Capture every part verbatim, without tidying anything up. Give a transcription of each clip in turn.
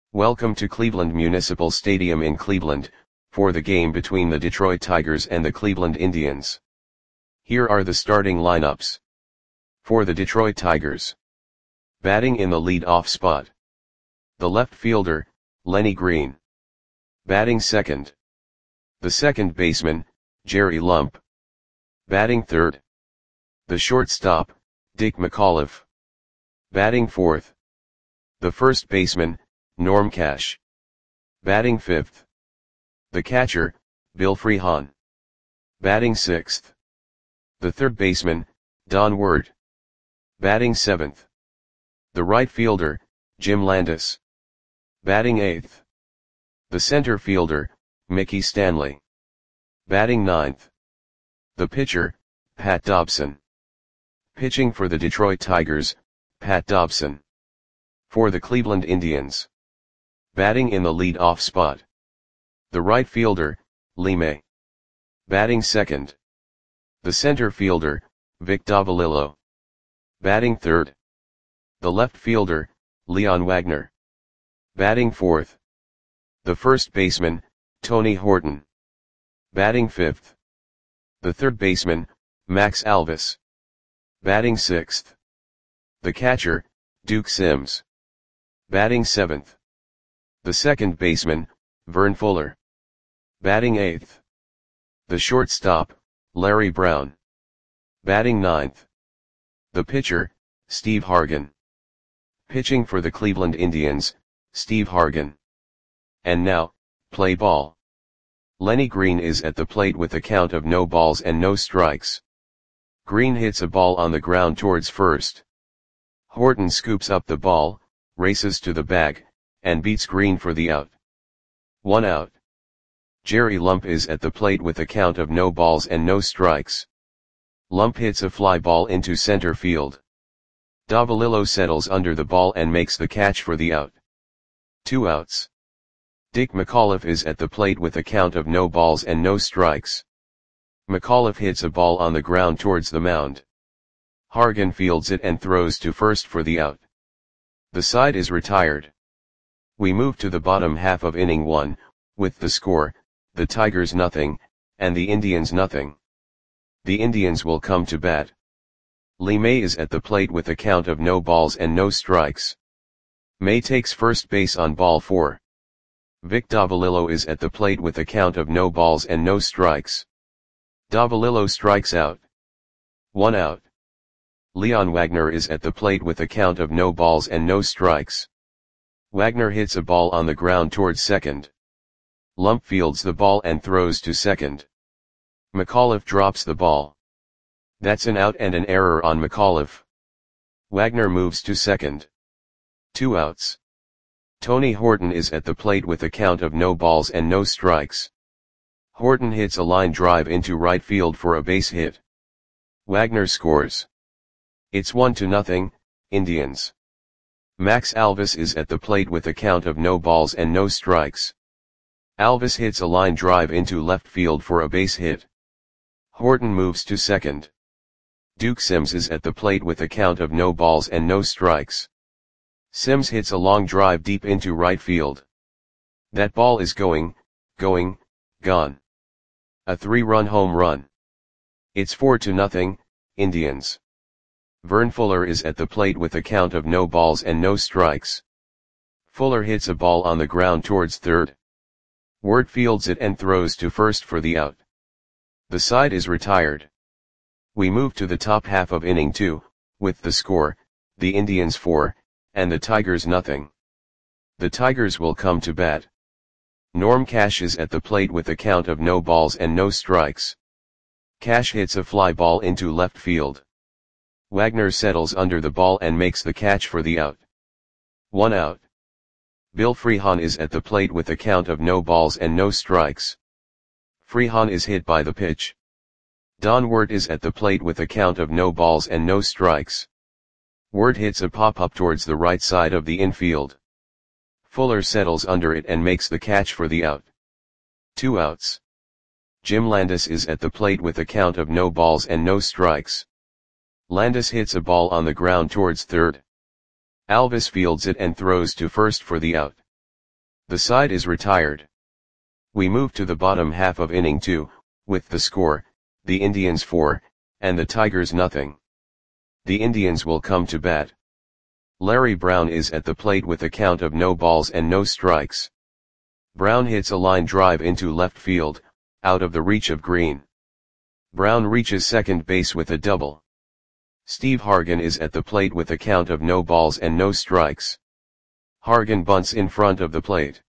Welcome to Cleveland Municipal Stadium in Cleveland, for the game between the Detroit Tigers and the Cleveland Indians. Here are the starting lineups. For the Detroit Tigers. Batting in the lead-off spot. The left fielder, Lenny Green. Batting second. The second baseman, Jerry Lump. Batting third. The shortstop, Dick McAuliffe. Batting fourth. The first baseman, Norm Cash. Batting fifth. The catcher, Bill Freehan. Batting sixth. The third baseman, Don Ward. Batting seventh. The right fielder, Jim Landis. Batting eighth. The center fielder, Mickey Stanley. Batting ninth. The pitcher, Pat Dobson. Pitching for the Detroit Tigers, Pat Dobson. For the Cleveland Indians. Batting in the lead-off spot. The right fielder, Lee May. Batting second. The center fielder, Vic Davalillo. Batting third. The left fielder, Leon Wagner. Batting fourth. The first baseman, Tony Horton. Batting fifth. The third baseman, Max Alvis. Batting sixth. The catcher, Duke Sims. Batting seventh. The second baseman, Vern Fuller. Batting eighth. The shortstop, Larry Brown. Batting ninth. The pitcher, Steve Hargan. Pitching for the Cleveland Indians, Steve Hargan. And now, play ball. Lenny Green is at the plate with a count of no balls and no strikes. Green hits a ball on the ground towards first. Horton scoops up the ball, races to the bag, and beats Green for the out. One out. Jerry Lump is at the plate with a count of no balls and no strikes. Lump hits a fly ball into center field. Davalillo settles under the ball and makes the catch for the out. Two outs. Dick McAuliffe is at the plate with a count of no balls and no strikes. McAuliffe hits a ball on the ground towards the mound. Hargan fields it and throws to first for the out. The side is retired. We move to the bottom half of inning one, with the score, the Tigers nothing, and the Indians nothing. The Indians will come to bat. Lee May is at the plate with a count of no balls and no strikes. May takes first base on ball four. Vic Davalillo is at the plate with a count of no balls and no strikes. Davalillo strikes out. One out. Leon Wagner is at the plate with a count of no balls and no strikes. Wagner hits a ball on the ground towards second. Lump fields the ball and throws to second. McAuliffe drops the ball. That's an out and an error on McAuliffe. Wagner moves to second. Two outs. Tony Horton is at the plate with a count of no balls and no strikes. Horton hits a line drive into right field for a base hit. Wagner scores. It's one to nothing, Indians. Max Alvis is at the plate with a count of no balls and no strikes. Alvis hits a line drive into left field for a base hit. Horton moves to second. Duke Sims is at the plate with a count of no balls and no strikes. Sims hits a long drive deep into right field. That ball is going, going, gone. A three-run home run. It's four to nothing, Indians. Vern Fuller is at the plate with a count of no balls and no strikes. Fuller hits a ball on the ground towards third. Ward fields it and throws to first for the out. The side is retired. We move to the top half of inning two, with the score, the Indians four, and the Tigers nothing. The Tigers will come to bat. Norm Cash is at the plate with a count of no balls and no strikes. Cash hits a fly ball into left field. Wagner settles under the ball and makes the catch for the out. One out. Bill Freehan is at the plate with a count of no balls and no strikes. Freehan is hit by the pitch. Don Ward is at the plate with a count of no balls and no strikes. Ward hits a pop-up towards the right side of the infield. Fuller settles under it and makes the catch for the out. Two outs. Jim Landis is at the plate with a count of no balls and no strikes. Landis hits a ball on the ground towards third. Alvis fields it and throws to first for the out. The side is retired. We move to the bottom half of inning two, with the score, the Indians four, and the Tigers nothing. The Indians will come to bat. Larry Brown is at the plate with a count of no balls and no strikes. Brown hits a line drive into left field, out of the reach of Green. Brown reaches second base with a double. Steve Hargan is at the plate with a count of no balls and no strikes. Hargan bunts in front of the plate.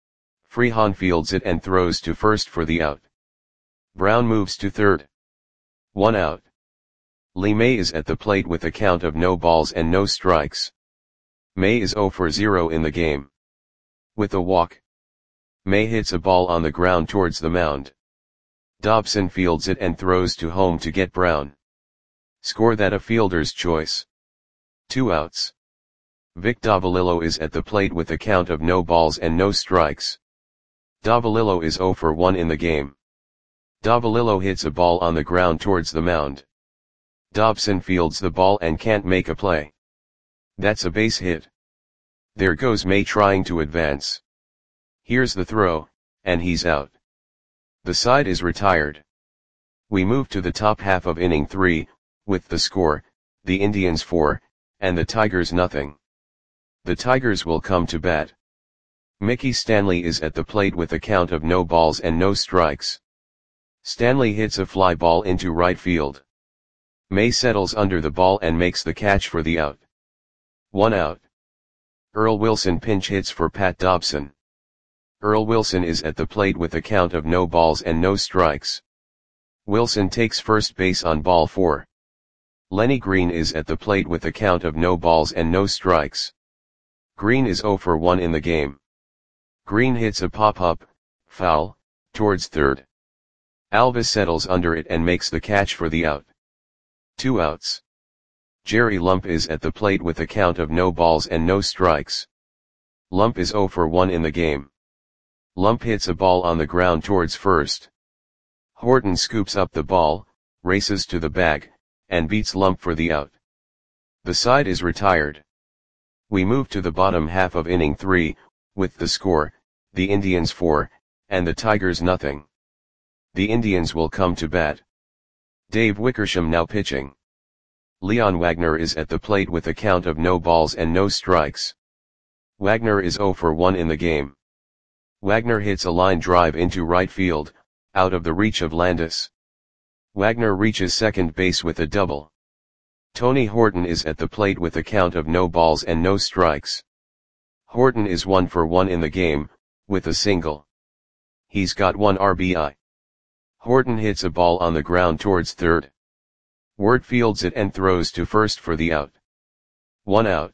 Freehan fields it and throws to first for the out. Brown moves to third. One out. Lee May is at the plate with a count of no balls and no strikes. May is zero for zero in the game. With a walk, May hits a ball on the ground towards the mound. Dobson fields it and throws to home to get Brown. Score that a fielder's choice. Two outs. Vic Davalillo is at the plate with a count of no balls and no strikes. Davalillo is zero for one in the game. Davalillo hits a ball on the ground towards the mound. Dobson fields the ball and can't make a play. That's a base hit. There goes May trying to advance. Here's the throw, and he's out. The side is retired. We move to the top half of inning three, with the score, the Indians four, and the Tigers nothing. The Tigers will come to bat. Mickey Stanley is at the plate with a count of no balls and no strikes. Stanley hits a fly ball into right field. May settles under the ball and makes the catch for the out. One out. Earl Wilson pinch hits for Pat Dobson. Earl Wilson is at the plate with a count of no balls and no strikes. Wilson takes first base on ball four. Lenny Green is at the plate with a count of no balls and no strikes. Green is zero for one in the game. Green hits a pop-up, foul, towards third. Alvis settles under it and makes the catch for the out. Two outs. Jerry Lump is at the plate with a count of no balls and no strikes. Lump is zero for one in the game. Lump hits a ball on the ground towards first. Horton scoops up the ball, races to the bag, and beats Lump for the out. The side is retired. We move to the bottom half of inning three, with the score, the Indians four, and the Tigers nothing. The Indians will come to bat. Dave Wickersham now pitching. Leon Wagner is at the plate with a count of no balls and no strikes. Wagner is zero for one in the game. Wagner hits a line drive into right field, out of the reach of Landis. Wagner reaches second base with a double. Tony Horton is at the plate with a count of no balls and no strikes. Horton is one for one in the game, with a single. He's got one R B I. Horton hits a ball on the ground towards third. Wirt fields it and throws to first for the out. One out.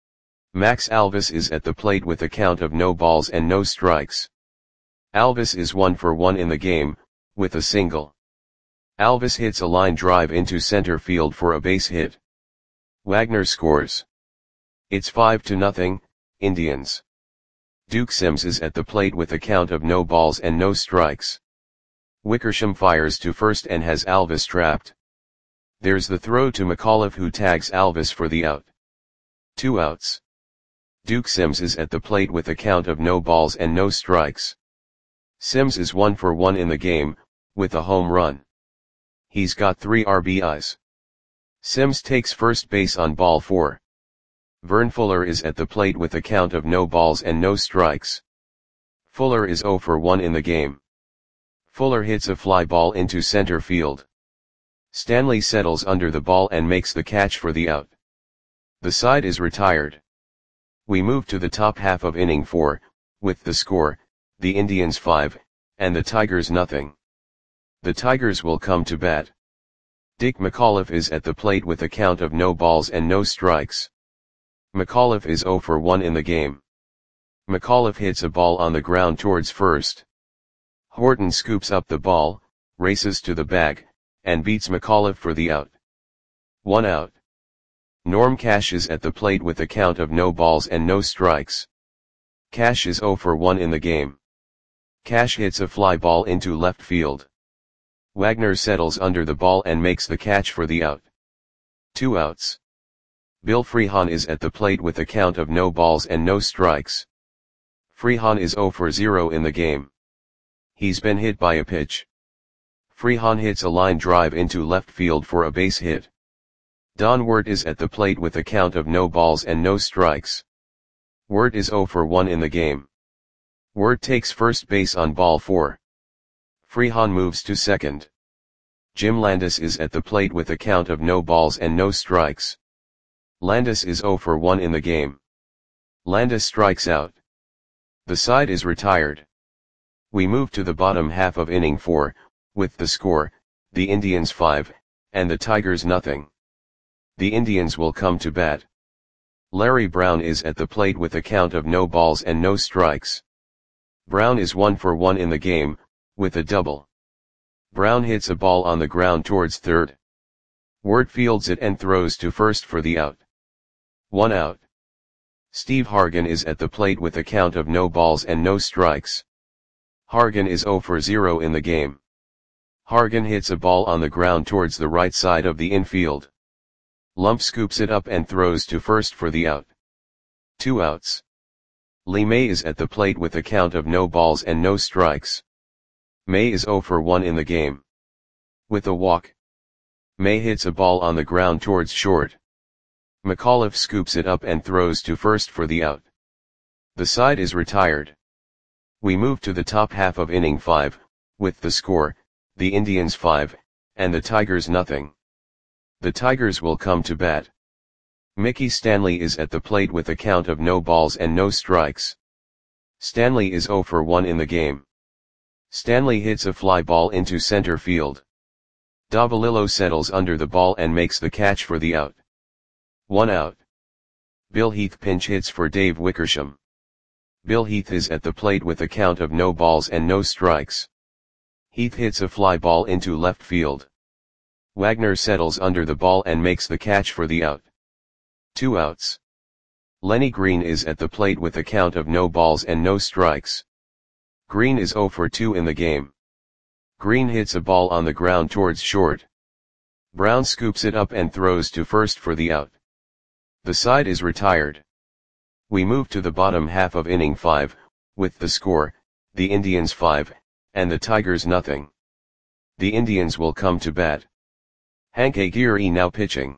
Max Alvis is at the plate with a count of no balls and no strikes. Alvis is one for one in the game, with a single. Alvis hits a line drive into center field for a base hit. Wagner scores. It's five to nothing, Indians. Duke Sims is at the plate with a count of no balls and no strikes. Wickersham fires to first and has Alvis trapped. There's the throw to McAuliffe who tags Alvis for the out. Two outs. Duke Sims is at the plate with a count of no balls and no strikes. Sims is one for one in the game, with a home run. He's got three R B Is. Sims takes first base on ball four. Vern Fuller is at the plate with a count of no balls and no strikes. Fuller is zero for one in the game. Fuller hits a fly ball into center field. Stanley settles under the ball and makes the catch for the out. The side is retired. We move to the top half of inning four, with the score, the Indians five, and the Tigers nothing. The Tigers will come to bat. Dick McAuliffe is at the plate with a count of no balls and no strikes. McAuliffe is zero for one in the game. McAuliffe hits a ball on the ground towards first. Horton scoops up the ball, races to the bag, and beats McAuliffe for the out. One out. Norm Cash is at the plate with a count of no balls and no strikes. Cash is zero for one in the game. Cash hits a fly ball into left field. Wagner settles under the ball and makes the catch for the out. Two outs. Bill Freehan is at the plate with a count of no balls and no strikes. Freehan is zero for zero in the game. He's been hit by a pitch. Freehan hits a line drive into left field for a base hit. Don Wert is at the plate with a count of no balls and no strikes. Wert is zero for one in the game. Wert takes first base on ball four. Freehan moves to second. Jim Landis is at the plate with a count of no balls and no strikes. Landis is zero for one in the game. Landis strikes out. The side is retired. We move to the bottom half of inning four, with the score, the Indians five, and the Tigers nothing. The Indians will come to bat. Larry Brown is at the plate with a count of no balls and no strikes. Brown is one for one in the game, with a double. Brown hits a ball on the ground towards third. Wert fields it and throws to first for the out. One out. Steve Hargan is at the plate with a count of no balls and no strikes. Hargan is zero for zero in the game. Hargan hits a ball on the ground towards the right side of the infield. Lump scoops it up and throws to first for the out. Two outs. Lee May is at the plate with a count of no balls and no strikes. May is zero for one in the game. With a walk. May hits a ball on the ground towards short. McAuliffe scoops it up and throws to first for the out. The side is retired. We move to the top half of inning five, with the score, the Indians five, and the Tigers nothing. The Tigers will come to bat. Mickey Stanley is at the plate with a count of no balls and no strikes. Stanley is zero for one in the game. Stanley hits a fly ball into center field. Davalillo settles under the ball and makes the catch for the out. One out. Bill Heath pinch hits for Dave Wickersham. Bill Heath is at the plate with a count of no balls and no strikes. Heath hits a fly ball into left field. Wagner settles under the ball and makes the catch for the out. Two outs. Lenny Green is at the plate with a count of no balls and no strikes. Green is zero for two in the game. Green hits a ball on the ground towards short. Brown scoops it up and throws to first for the out. The side is retired. We move to the bottom half of inning five, with the score, the Indians five, and the Tigers nothing. The Indians will come to bat. Hank Aguirre now pitching.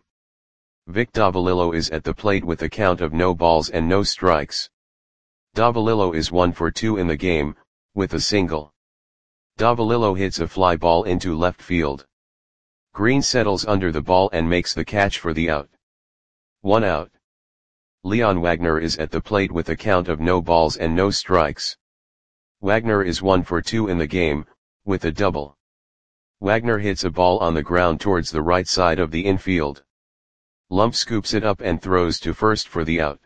Vic Davalillo is at the plate with a count of no balls and no strikes. Davalillo is one for two in the game, with a single. Davalillo hits a fly ball into left field. Green settles under the ball and makes the catch for the out. One out. Leon Wagner is at the plate with a count of no balls and no strikes. Wagner is one for two in the game, with a double. Wagner hits a ball on the ground towards the right side of the infield. Lump scoops it up and throws to first for the out.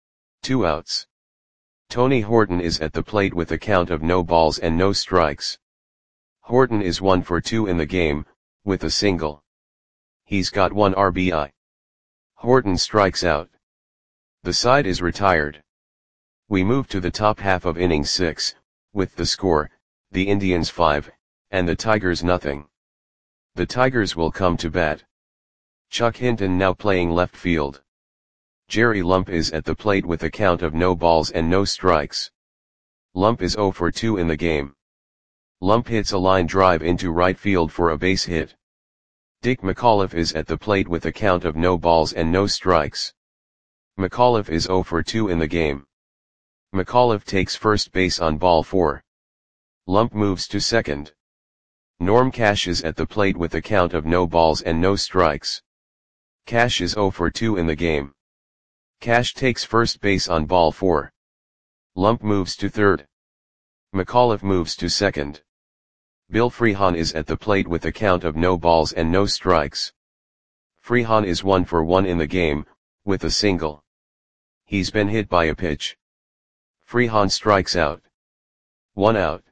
Two outs. Tony Horton is at the plate with a count of no balls and no strikes. Horton is one for two in the game, with a single. He's got one R B I. Horton strikes out. The side is retired. We move to the top half of inning six, with the score, the Indians five, and the Tigers nothing. The Tigers will come to bat. Chuck Hinton now playing left field. Jerry Lump is at the plate with a count of no balls and no strikes. Lump is zero for two in the game. Lump hits a line drive into right field for a base hit. Dick McAuliffe is at the plate with a count of no balls and no strikes. McAuliffe is zero for two in the game. McAuliffe takes first base on ball four. Lump moves to second. Norm Cash is at the plate with a count of no balls and no strikes. Cash is zero for two in the game. Cash takes first base on ball four. Lump moves to third. McAuliffe moves to second. Bill Freehan is at the plate with a count of no balls and no strikes. Freehan is one for one in the game, with a single. He's been hit by a pitch. Freehan strikes out. One out.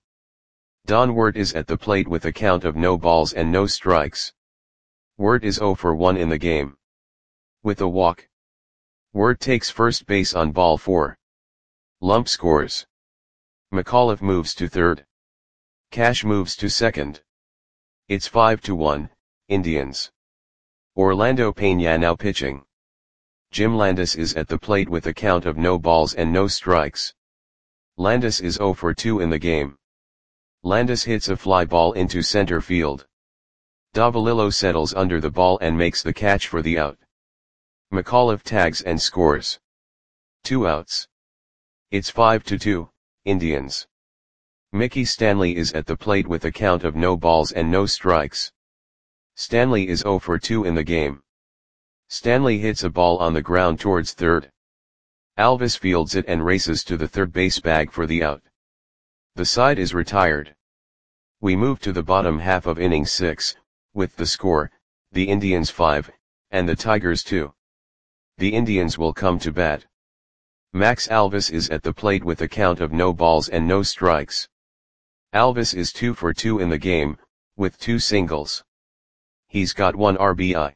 Don Wert is at the plate with a count of no balls and no strikes. Wert is zero for one in the game. With a walk. Wert takes first base on ball four. Lump scores. McAuliffe moves to third. Cash moves to second. It's five to one, Indians. Orlando Peña now pitching. Jim Landis is at the plate with a count of no balls and no strikes. Landis is zero for two in the game. Landis hits a fly ball into center field. Davalillo settles under the ball and makes the catch for the out. McAuliffe tags and scores. Two outs. It's five to two, Indians. Mickey Stanley is at the plate with a count of no balls and no strikes. Stanley is zero for two in the game. Stanley hits a ball on the ground towards third. Alvis fields it and races to the third base bag for the out. The side is retired. We move to the bottom half of inning six, with the score, the Indians five, and the Tigers two. The Indians will come to bat. Max Alvis is at the plate with a count of no balls and no strikes. Alvis is two for two in the game, with two singles. He's got one R B I.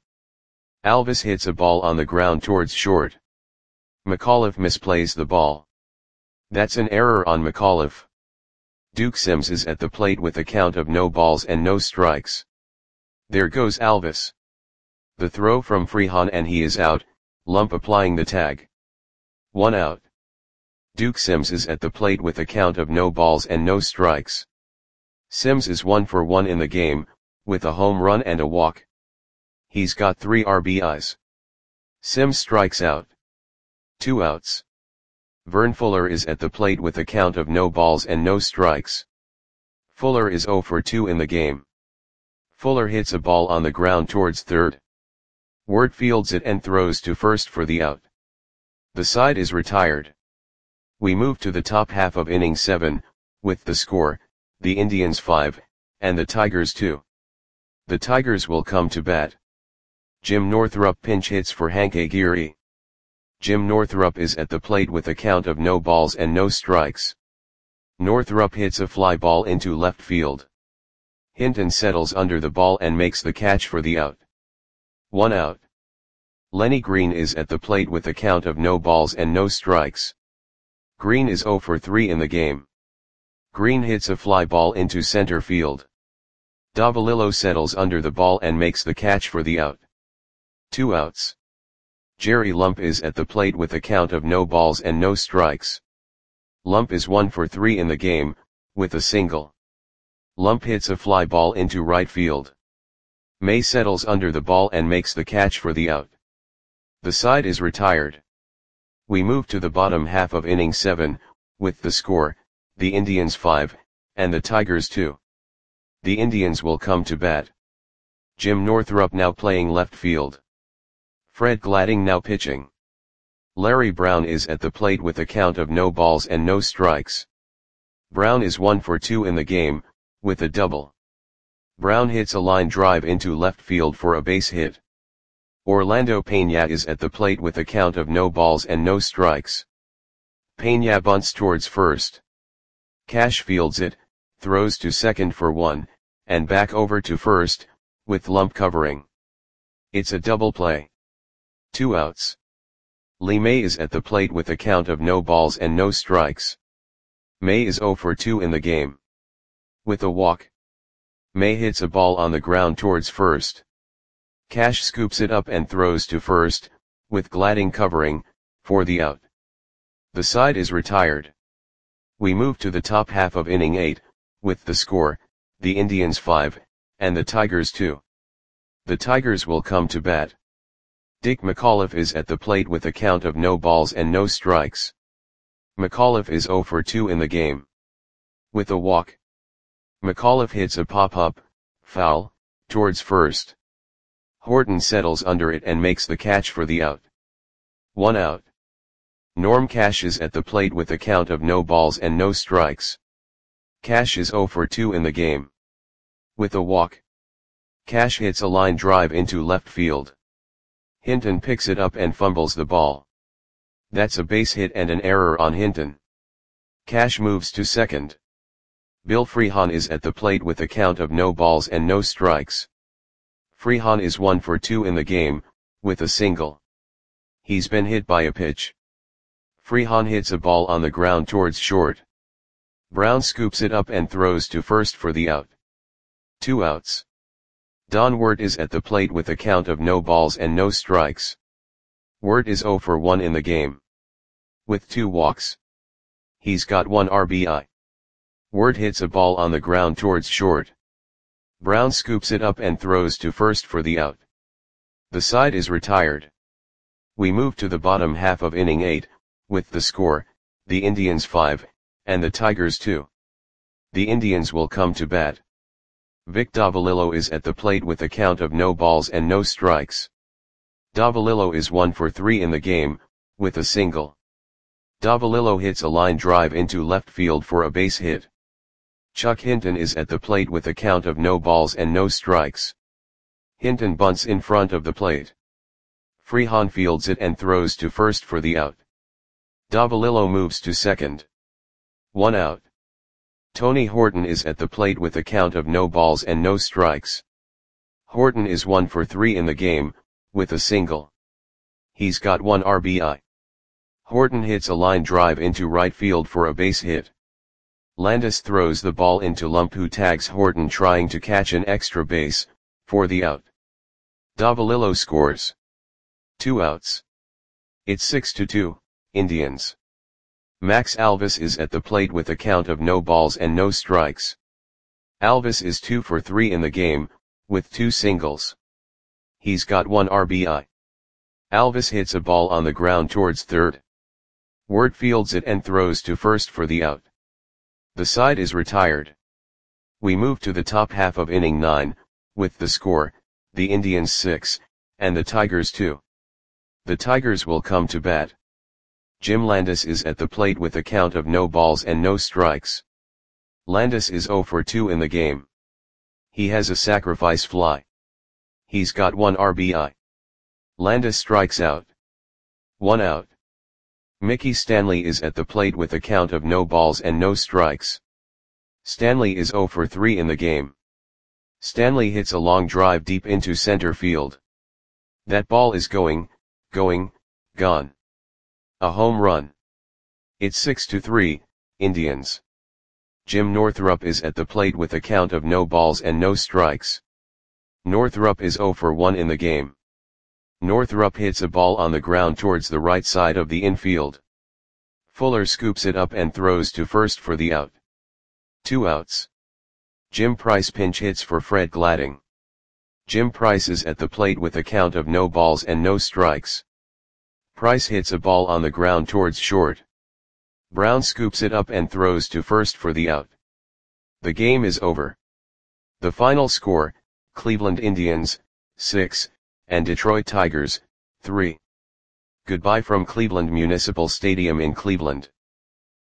Alvis hits a ball on the ground towards short. McAuliffe misplays the ball. That's an error on McAuliffe. Duke Sims is at the plate with a count of no balls and no strikes. There goes Alvis. The throw from Freehan and he is out, Lump applying the tag. One out. Duke Sims is at the plate with a count of no balls and no strikes. Sims is one for one in the game, with a home run and a walk. He's got three R B Is. Sims strikes out. Two outs. Vern Fuller is at the plate with a count of no balls and no strikes. Fuller is zero for two in the game. Fuller hits a ball on the ground towards third. Wirt fields it and throws to first for the out. The side is retired. We move to the top half of inning seven, with the score, the Indians five, and the Tigers two. The Tigers will come to bat. Jim Northrup pinch hits for Hank Aguirre. Jim Northrup is at the plate with a count of no balls and no strikes. Northrup hits a fly ball into left field. Hinton settles under the ball and makes the catch for the out. One out. Lenny Green is at the plate with a count of no balls and no strikes. Green is zero for three in the game. Green hits a fly ball into center field. Davalillo settles under the ball and makes the catch for the out. Two outs. Jerry Lump is at the plate with a count of no balls and no strikes. Lump is one for three in the game, with a single. Lump hits a fly ball into right field. May settles under the ball and makes the catch for the out. The side is retired. We move to the bottom half of inning seven, with the score, the Indians five, and the Tigers two. The Indians will come to bat. Jim Northrup now playing left field. Fred Gladding now pitching. Larry Brown is at the plate with a count of no balls and no strikes. Brown is one for two in the game, with a double. Brown hits a line drive into left field for a base hit. Orlando Peña is at the plate with a count of no balls and no strikes. Peña bunts towards first. Cash fields it, throws to second for one, and back over to first, with Lump covering. It's a double play. Two outs. Lee May is at the plate with a count of no balls and no strikes. May is zero for two in the game. With a walk. May hits a ball on the ground towards first. Cash scoops it up and throws to first, with Gladding covering, for the out. The side is retired. We move to the top half of inning eight, with the score, the Indians five, and the Tigers two. The Tigers will come to bat. Dick McAuliffe is at the plate with a count of no balls and no strikes. McAuliffe is zero for two in the game. With a walk. McAuliffe hits a pop-up, foul, towards first. Horton settles under it and makes the catch for the out. One out. Norm Cash is at the plate with a count of no balls and no strikes. Cash is zero for two in the game. With a walk. Cash hits a line drive into left field. Hinton picks it up and fumbles the ball. That's a base hit and an error on Hinton. Cash moves to second. Bill Freehan is at the plate with a count of no balls and no strikes. Freehan is one for two in the game, with a single. He's been hit by a pitch. Freehan hits a ball on the ground towards short. Brown scoops it up and throws to first for the out. Two outs. Don Wirt is at the plate with a count of no balls and no strikes. Wirt is zero for one in the game. With two walks. He's got one R B I. Ward hits a ball on the ground towards short. Brown scoops it up and throws to first for the out. The side is retired. We move to the bottom half of inning eight, with the score, the Indians five, and the Tigers two. The Indians will come to bat. Vic Davalillo is at the plate with a count of no balls and no strikes. Davalillo is one for three in the game, with a single. Davalillo hits a line drive into left field for a base hit. Chuck Hinton is at the plate with a count of no balls and no strikes. Hinton bunts in front of the plate. Freehan fields it and throws to first for the out. Davalillo moves to second. One out. Tony Horton is at the plate with a count of no balls and no strikes. Horton is one for three in the game, with a single. He's got one R B I. Horton hits a line drive into right field for a base hit. Landis throws the ball into Lump, who tags Horton trying to catch an extra base, for the out. Davalillo scores. Two outs. It's six to two, Indians. Max Alvis is at the plate with a count of no balls and no strikes. Alvis is two for three in the game, with two singles. He's got one R B I. Alvis hits a ball on the ground towards third. Ward fields it and throws to first for the out. The side is retired. We move to the top half of inning nine, with the score, the Indians six, and the Tigers two. The Tigers will come to bat. Jim Landis is at the plate with a count of no balls and no strikes. Landis is zero for two in the game. He has a sacrifice fly. He's got one R B I. Landis strikes out. One out. Mickey Stanley is at the plate with a count of no balls and no strikes. Stanley is zero for three in the game. Stanley hits a long drive deep into center field. That ball is going, going, gone. A home run. It's six to three, Indians. Jim Northrup is at the plate with a count of no balls and no strikes. Northrup is zero for one in the game. Northrup hits a ball on the ground towards the right side of the infield. Fuller scoops it up and throws to first for the out. Two outs. Jim Price pinch hits for Fred Gladding. Jim Price is at the plate with a count of no balls and no strikes. Price hits a ball on the ground towards short. Brown scoops it up and throws to first for the out. The game is over. The final score, Cleveland Indians, six, and Detroit Tigers, three. Goodbye from Cleveland Municipal Stadium in Cleveland.